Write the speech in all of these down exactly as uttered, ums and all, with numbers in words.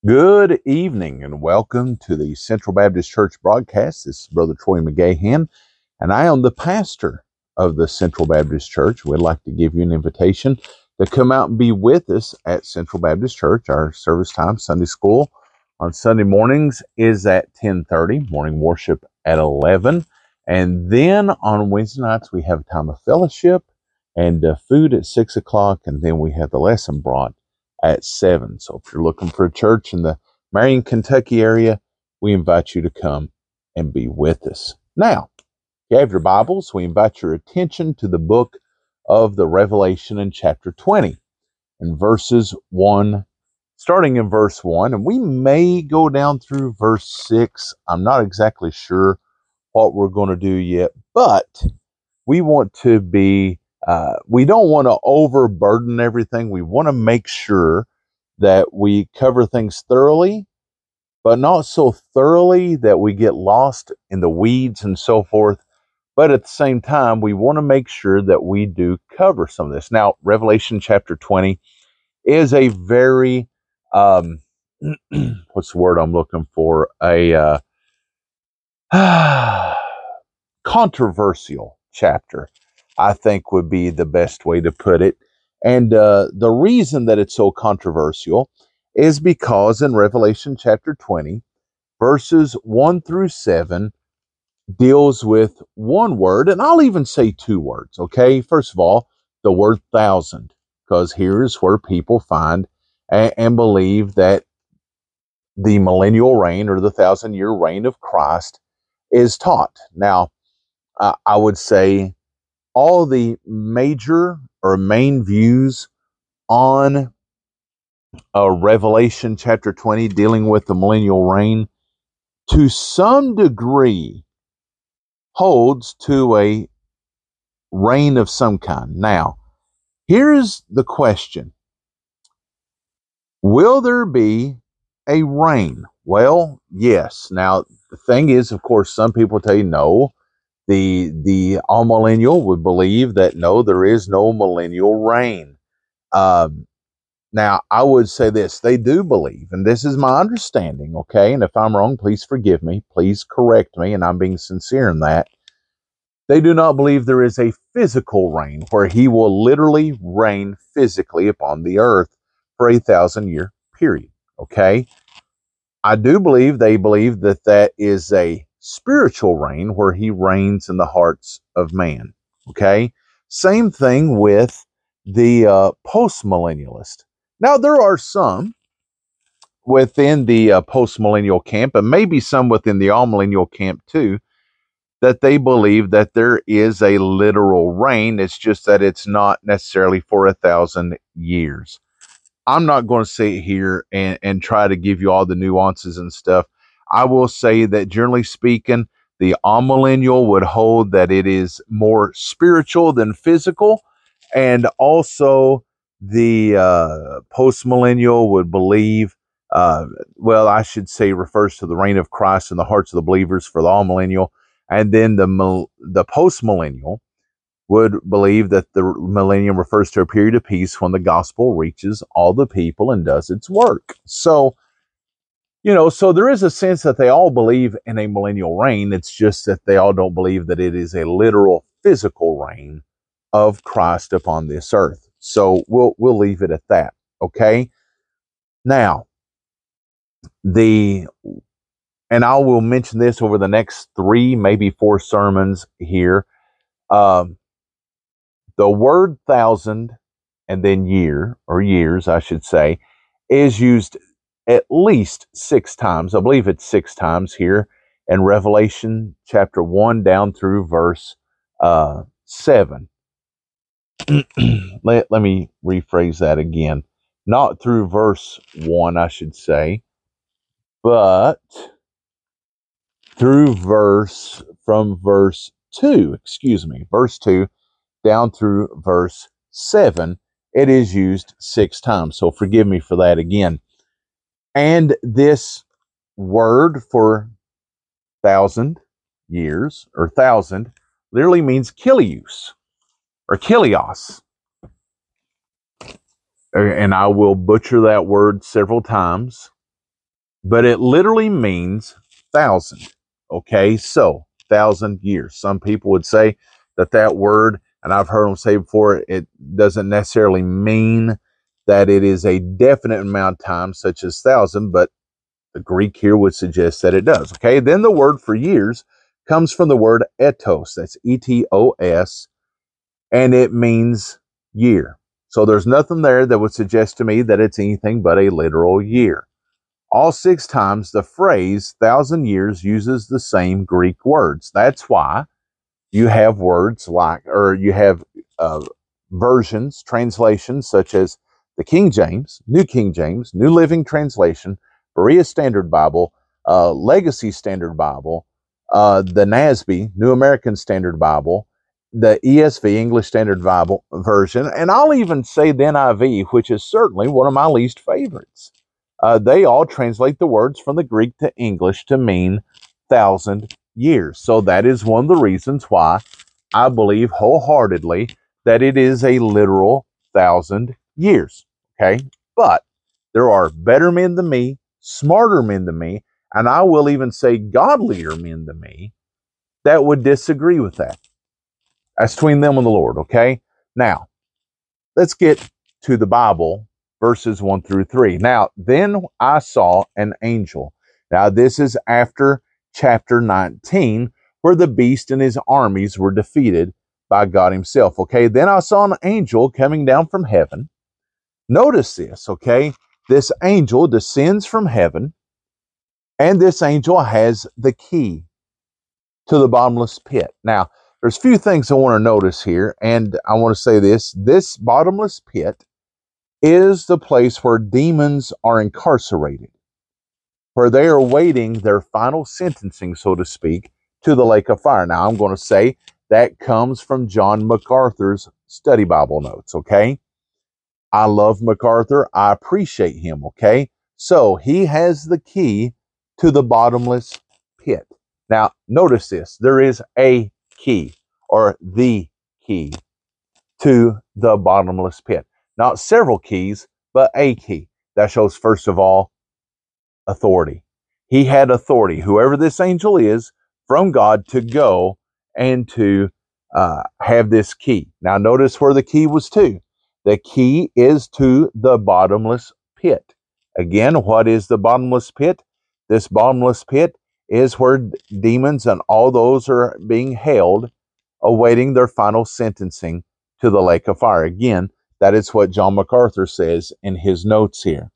Good evening and welcome to the Central Baptist Church broadcast. This is Brother Troy McGahan, and I am the pastor of the Central Baptist Church. We'd like to give you an invitation to come out and be with us at Central Baptist Church. Our service time, Sunday school on Sunday mornings, is at ten thirty, morning worship at eleven, and then on Wednesday nights we have a time of fellowship and uh, food at six o'clock, and then we have the lesson brought at seven. So if you're looking for a church in the Marion, Kentucky area, we invite you to come and be with us. Now, if you have your Bibles, we invite your attention to the book of the Revelation in chapter twenty, and verses one, starting in verse one, and we may go down through verse six. I'm not exactly sure what we're going to do yet, but we want to be Uh, we don't want to overburden everything. We want to make sure that we cover things thoroughly, but not so thoroughly that we get lost in the weeds and so forth. But at the same time, we want to make sure that we do cover some of this. Now, Revelation chapter twenty is a very, um, what's the word I'm looking for? A uh, controversial chapter, I think would be the best way to put it. And uh, the reason that it's so controversial is because in Revelation chapter twenty, verses one through seven deals with one word, and I'll even say two words, okay? First of all, the word thousand, because here's where people find and, and believe that the millennial reign or the thousand year reign of Christ is taught. Now, uh, I would say all the major or main views on uh, Revelation chapter twenty dealing with the millennial reign to some degree holds to a reign of some kind. Now, here's the question. Will there be a reign? Well, yes. Now, the thing is, of course, some people tell you no. The the all-millennial would believe that no, there is no millennial reign. Um, now, I would say this. They do believe, and this is my understanding, okay? And if I'm wrong, please forgive me. Please correct me, and I'm being sincere in that. They do not believe there is a physical reign where he will literally reign physically upon the earth for a thousand-year period, okay? I do believe they believe that that is a spiritual reign where he reigns in the hearts of man. Okay. Same thing with the uh, post-millennialist. Now, there are some within the uh, post-millennial camp, and maybe some within the all-millennial camp too, that they believe that there is a literal reign. It's just that it's not necessarily for a thousand years. I'm not going to sit here and, and try to give you all the nuances and stuff. I will say that generally speaking, the amillennial would hold that it is more spiritual than physical. And also the uh, post-millennial would believe, uh, well, I should say refers to the reign of Christ in the hearts of the believers for the amillennial. And then the, the post-millennial would believe that the millennium refers to a period of peace when the gospel reaches all the people and does its work. So, you know, so there is a sense that they all believe in a millennial reign. It's just that they all don't believe that it is a literal physical reign of Christ upon this earth. So we'll we'll leave it at that. Okay. Now, the and I will mention this over the next three, maybe four sermons here. Um, The word thousand and then year, or years, I should say, is used at least six times. I believe it's six times here in Revelation chapter one down through verse uh, seven. let, let me rephrase that again. Not through verse one, I should say, but through verse, from verse two, excuse me, verse two, down through verse seven, it is used six times. So forgive me for that again. And this word for thousand years or thousand literally means kilios or kilios. And I will butcher that word several times. but it literally means thousand. Okay, so thousand years. Some people would say that that word, and I've heard them say before, it doesn't necessarily mean that it is a definite amount of time, such as thousand, but the Greek here would suggest that it does. Okay, then the word for years comes from the word etos. That's E T O S, and it means year. So there's nothing there that would suggest to me that it's anything but a literal year. All six times the phrase thousand years uses the same Greek words. That's why you have words like, or you have uh, versions, translations such as the King James, New King James, New Living Translation, Berea Standard Bible, uh, Legacy Standard Bible, uh, the N A S B, New American Standard Bible, the E S V, English Standard Bible version, and I'll even say the N I V, which is certainly one of my least favorites. Uh, they all translate the words from the Greek to English to mean thousand years. So that is one of the reasons why I believe wholeheartedly that it is a literal thousand years. Okay. But there are better men than me, smarter men than me, and I will even say godlier men than me that would disagree with that. That's between them and the Lord. Okay. Now, let's get to the Bible, verses one through three. Now, then I saw an angel. Now, this is after chapter nineteen, where the beast and his armies were defeated by God himself. Okay, then I saw an angel coming down from heaven. Notice this, okay? This angel descends from heaven, and this angel has the key to the bottomless pit. Now, there's a few things I want to notice here, and I want to say this. This bottomless pit is the place where demons are incarcerated, where they are awaiting their final sentencing, so to speak, to the lake of fire. Now, I'm going to say that comes from John MacArthur's study Bible notes, okay? I love MacArthur. I appreciate him, okay? So, he has the key to the bottomless pit. Now, notice this. There is a key, or the key, to the bottomless pit. Not several keys, but a key. That shows, first of all, authority. He had authority, whoever this angel is, from God to go and to uh, have this key. Now, notice where the key was to. The key is to the bottomless pit. Again, what is the bottomless pit? This bottomless pit is where demons and all those are being held, awaiting their final sentencing to the lake of fire. Again, that is what John MacArthur says in his notes here.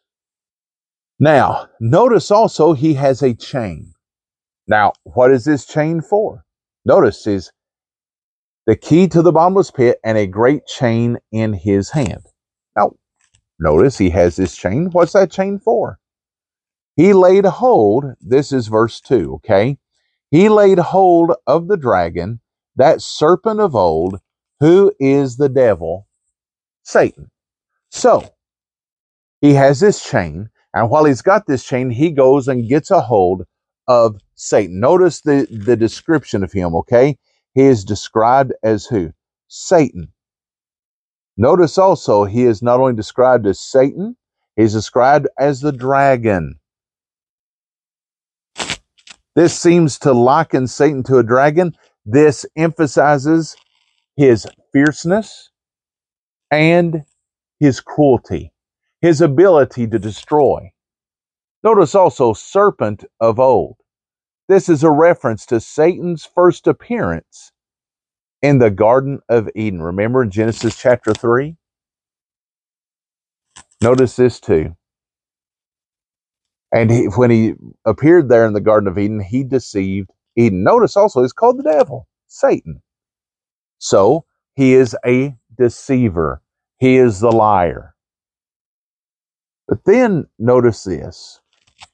Now, notice also he has a chain. Now, what is this chain for? Notice is the key to the bottomless pit and a great chain in his hand. Now, notice he has this chain. What's that chain for? He laid hold, this is verse two, okay? He laid hold of the dragon, that serpent of old, who is the devil, Satan. So, he has this chain, and while he's got this chain, he goes and gets a hold of Satan. Notice the, the description of him, okay? He is described as who? Satan. Notice also, he is not only described as Satan, he's described as the dragon. This seems to liken Satan to a dragon. This emphasizes his fierceness and his cruelty, his ability to destroy. Notice also serpent of old. This is a reference to Satan's first appearance in the Garden of Eden. Remember in Genesis chapter three? Notice this too. And he, when he appeared there in the Garden of Eden, he deceived Eden. Notice also he's called the devil, Satan. So he is a deceiver. He is the liar. But then notice this.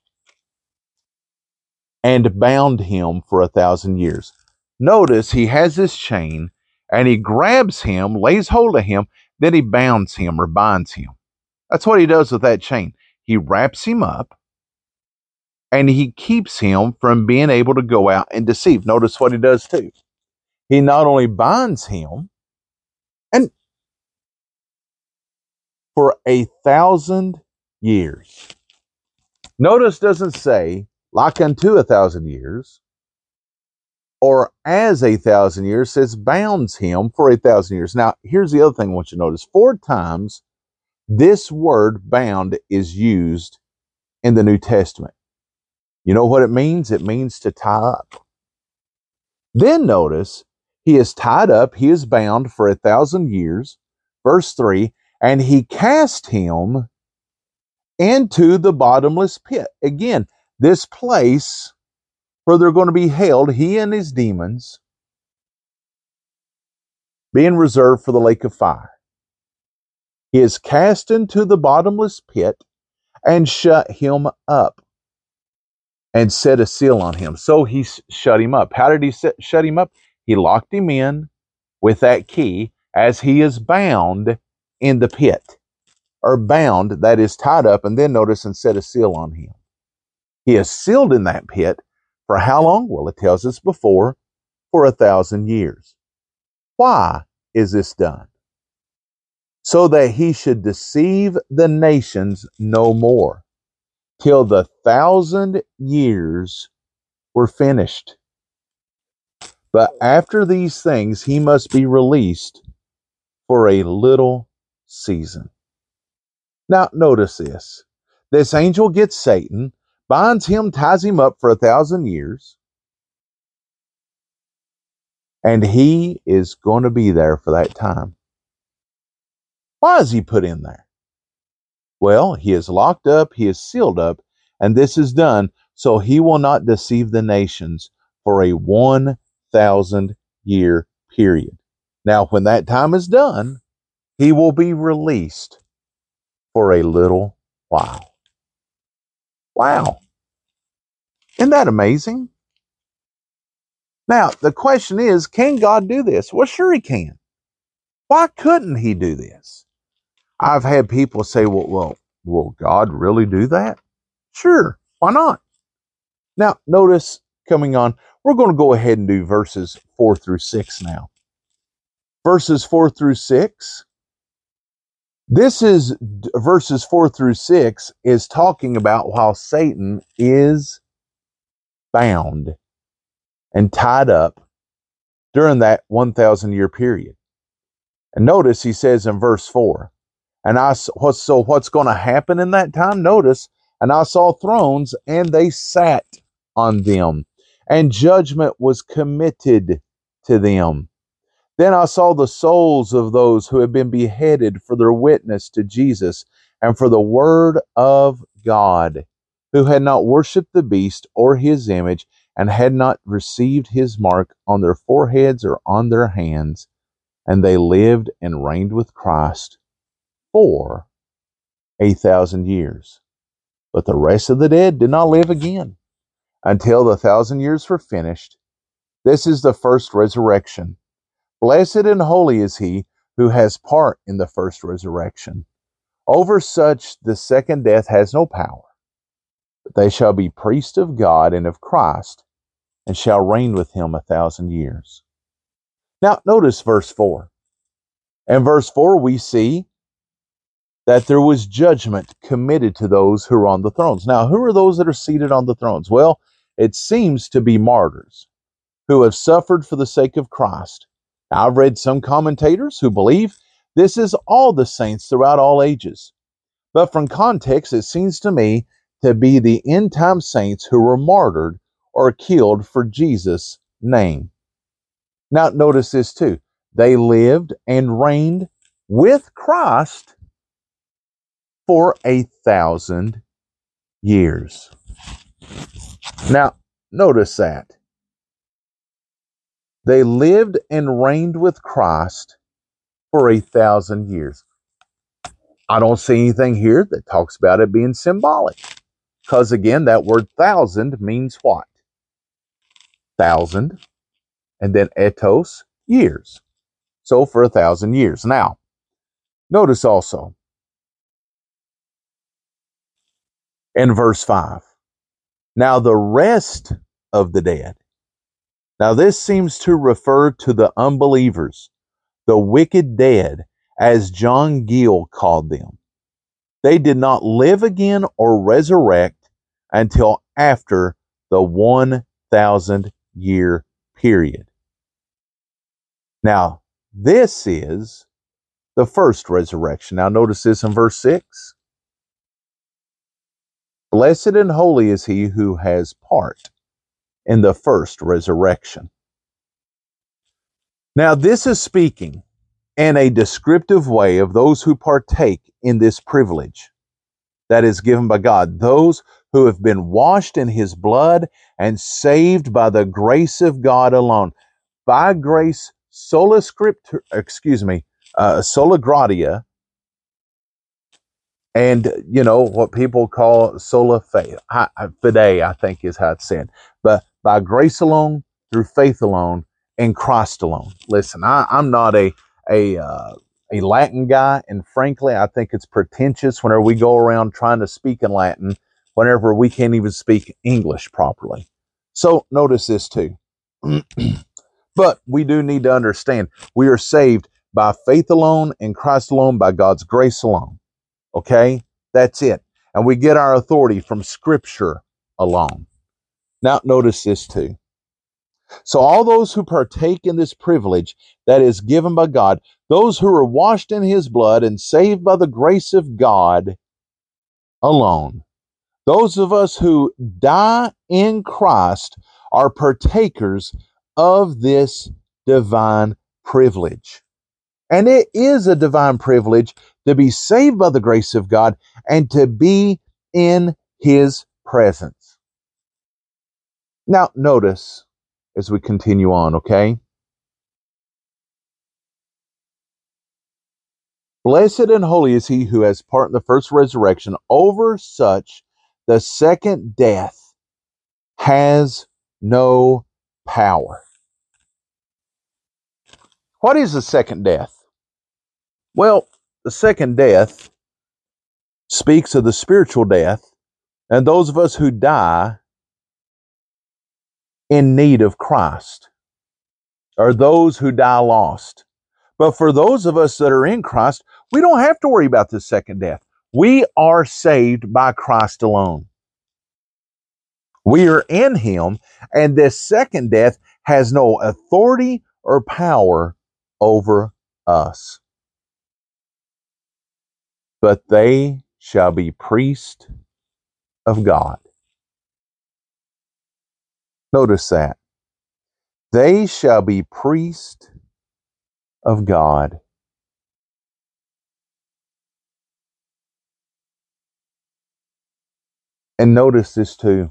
And bound him for a thousand years. Notice he has this chain and he grabs him, lays hold of him, then he bounds him or binds him. That's what he does with that chain. He wraps him up and he keeps him from being able to go out and deceive. Notice what he does too. He not only binds him, and for a thousand years. Notice doesn't say like unto a thousand years or as a thousand years, says bounds him for a thousand years. Now, here's the other thing I want you to notice. Four times this word bound is used in the New Testament. You know what it means? It means to tie up. Then notice, he is tied up, he is bound for a thousand years. Verse three, and he cast him into the bottomless pit. Again, this place where they're going to be held, he and his demons, being reserved for the lake of fire. He is cast into the bottomless pit and shut him up and set a seal on him. So he shut him up. How did he set, shut him up? He locked him in with that key as he is bound in the pit, or bound, that is tied up, and then notice, and set a seal on him. He is sealed in that pit for how long? Well, it tells us before, for a thousand years. Why is this done? So that he should deceive the nations no more, till the thousand years were finished. But after these things, he must be released for a little season. Now, notice this. This angel gets Satan, binds him, ties him up for a thousand years, and he is going to be there for that time. Why is he put in there? Well, he is locked up, he is sealed up, and this is done so he will not deceive the nations for a one thousand year period. Now, when that time is done, he will be released for a little while. Wow. Isn't that amazing? Now, the question is, can God do this? Well, sure he can. Why couldn't he do this? I've had people say, well, well, will God really do that? Sure, why not? Now, notice coming on, we're going to go ahead and do verses four through six now. Verses four through six. This is, verses four through six is talking about while Satan is bound and tied up during that one thousand year period. And notice he says in verse four, and I, so what's going to happen in that time? Notice, and I saw thrones, and they sat on them, and judgment was committed to them. Then I saw the souls of those who had been beheaded for their witness to Jesus and for the word of God, who had not worshipped the beast or his image, and had not received his mark on their foreheads or on their hands. And they lived and reigned with Christ for a thousand years. But the rest of the dead did not live again until the thousand years were finished. This is the first resurrection. Blessed and holy is he who has part in the first resurrection. Over such the second death has no power, but they shall be priests of God and of Christ, and shall reign with him a thousand years. Now, notice verse four. In verse four, we see that there was judgment committed to those who are on the thrones. Now, who are those that are seated on the thrones? Well, it seems to be martyrs who have suffered for the sake of Christ. Now, I've read some commentators who believe this is all the saints throughout all ages. But from context, it seems to me to be the end-time saints who were martyred or killed for Jesus' name. Now, notice this too. They lived and reigned with Christ for a thousand years. Now, notice that. They lived and reigned with Christ for a thousand years. I don't see anything here that talks about it being symbolic. Because again, that word thousand means what? Thousand. And then etos, years. So for a thousand years. Now, notice also in verse five. Now the rest of the dead. Now this seems to refer to the unbelievers, the wicked dead, as John Gill called them. They did not live again or resurrect until after the one thousand year period. Now, this is the first resurrection. Now, notice this in verse six. Blessed and holy is he who has part in the first resurrection. Now, this is speaking in a descriptive way of those who partake in this privilege that is given by God, those who have been washed in his blood and saved by the grace of God alone. By grace, sola scriptura, excuse me, uh, sola gratia, and, you know, what people call sola fide, I think is how it's said. But by grace alone, through faith alone, in Christ alone. Listen, I, I'm not a a uh, a Latin guy, and frankly, I think it's pretentious whenever we go around trying to speak in Latin, whenever we can't even speak English properly. So notice this too. But we do need to understand we are saved by faith alone, in Christ alone, by God's grace alone. Okay? That's it. And we get our authority from Scripture alone. Now, notice this too. So all those who partake in this privilege that is given by God, those who are washed in his blood and saved by the grace of God alone, those of us who die in Christ are partakers of this divine privilege. And it is a divine privilege to be saved by the grace of God and to be in his presence. Now, notice as we continue on, okay? Blessed and holy is he who has part in the first resurrection. Over such, the second death has no power. What is the second death? Well, the second death speaks of the spiritual death and those of us who die in need of Christ, or those who die lost. But for those of us that are in Christ, we don't have to worry about the second death. We are saved by Christ alone. We are in him, and this second death has no authority or power over us. But they shall be priests of God. Notice that. They shall be priests of God. And notice this too.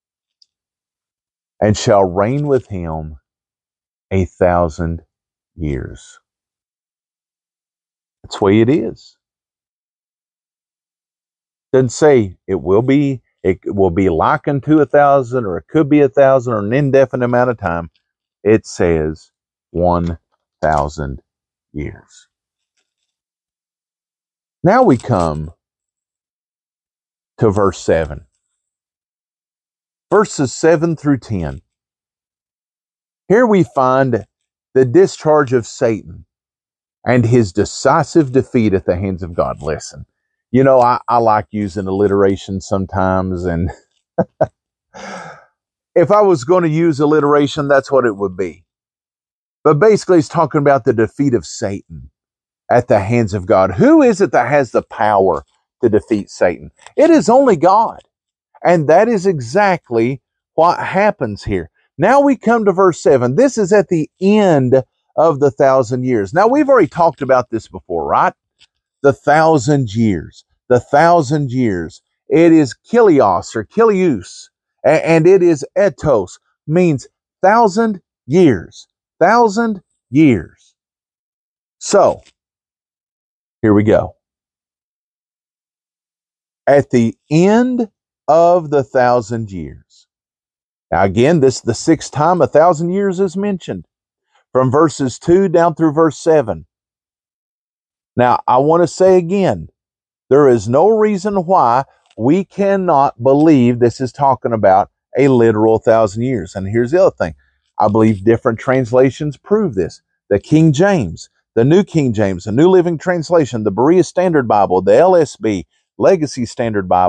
And shall reign with him a thousand years. That's the way it is. Doesn't say it will be, it will be likened to a thousand, or it could be a thousand, or an indefinite amount of time. It says one thousand years. Now we come to verse seven. Verses seven through ten. Here we find the discharge of Satan and his decisive defeat at the hands of God. Listen, you know, I, I like using alliteration sometimes, and if I was going to use alliteration, that's what it would be. But basically, it's talking about the defeat of Satan at the hands of God. Who is it that has the power to defeat Satan? It is only God. And that is exactly what happens here. Now we come to verse seven. This is at the end of the thousand years. Now we've already talked about this before, right? The thousand years. The thousand years. It is kilios or kilios, and it is etos, means thousand years. Thousand years. So, here we go. At the end of the thousand years. Now again, this is the sixth time a thousand years is mentioned, from verses two down through verse seven. Now, I want to say again, there is no reason why we cannot believe this is talking about a literal thousand years. And here's the other thing. I believe different translations prove this. The King James, the New King James, the New Living Translation, the Berea Standard Bible, the L S B, Legacy Standard Bible,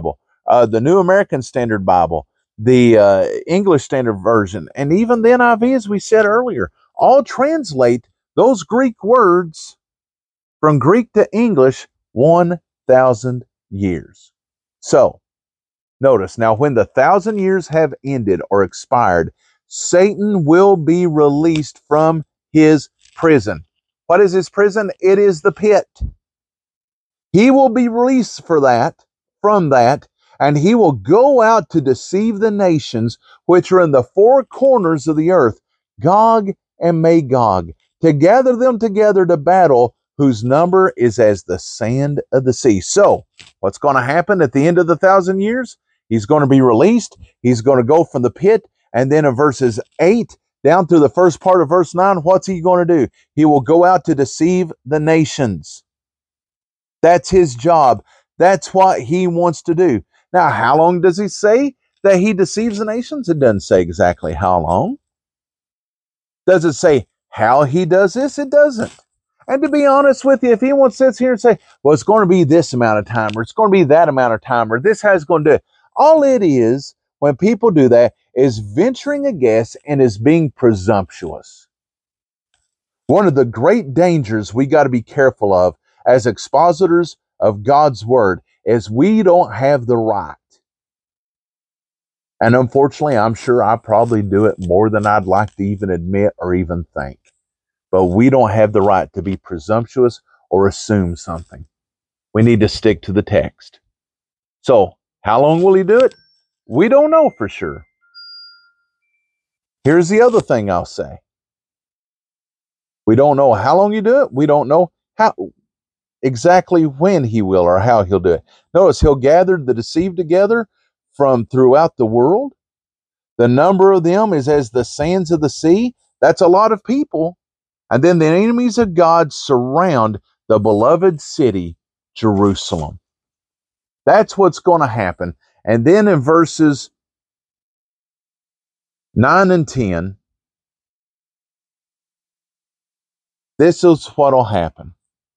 uh, the New American Standard Bible, the uh, English Standard Version, and even the N I V, as we said earlier, all translate those Greek words from Greek to English one thousand years. So, notice, now when the thousand years have ended or expired, Satan will be released from his prison. What is his prison? It is the pit. He will be released for that, from that, and he will go out to deceive the nations which are in the four corners of the earth, Gog and Magog, to gather them together to battle, whose number is as the sand of the sea. So, what's going to happen at the end of the thousand years? He's going to be released. He's going to go from the pit. And then in verses eight down through the first part of verse nine, what's he going to do? He will go out to deceive the nations. That's his job. That's what he wants to do. Now, how long does he say that he deceives the nations? It doesn't say exactly how long. Does it say how he does this? It doesn't. And to be honest with you, if anyone sits here and say, well, it's going to be this amount of time, or it's going to be that amount of time, or this has going to do it, all it is, when people do that, is venturing a guess and is being presumptuous. One of the great dangers we got to be careful of as expositors of God's word is we don't have the right. And unfortunately, I'm sure I probably do it more than I'd like to even admit or even think. But we don't have the right to be presumptuous or assume something. We need to stick to the text. So, how long will he do it? We don't know for sure. Here's the other thing I'll say. We don't know how long you do it. We don't know how exactly when he will or how he'll do it. Notice he'll gather the deceived together from throughout the world. The number of them is as the sands of the sea. That's a lot of people. And then the enemies of God surround the beloved city, Jerusalem. That's what's going to happen. And then in verses nine and ten, this is what will happen.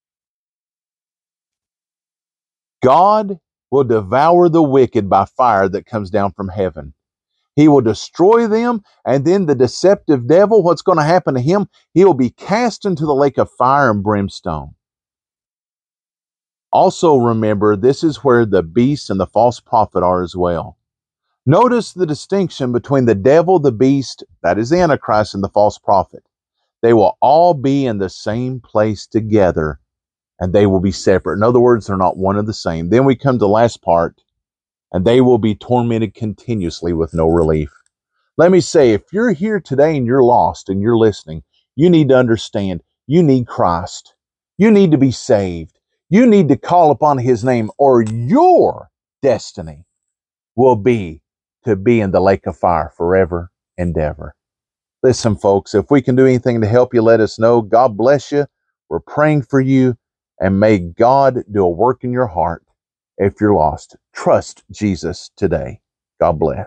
God will devour the wicked by fire that comes down from heaven. He will destroy them, and then the deceptive devil, what's going to happen to him? He will be cast into the lake of fire and brimstone. Also remember, this is where the beast and the false prophet are as well. Notice the distinction between the devil, the beast, that is the Antichrist, and the false prophet. They will all be in the same place together, and they will be separate. In other words, they're not one and the same. Then we come to the last part, and they will be tormented continuously with no relief. Let me say, if you're here today and you're lost and you're listening, you need to understand you need Christ. You need to be saved. You need to call upon his name, or your destiny will be to be in the lake of fire forever and ever. Listen, folks, if we can do anything to help you, let us know. God bless you. We're praying for you, and may God do a work in your heart. If you're lost, trust Jesus today. God bless.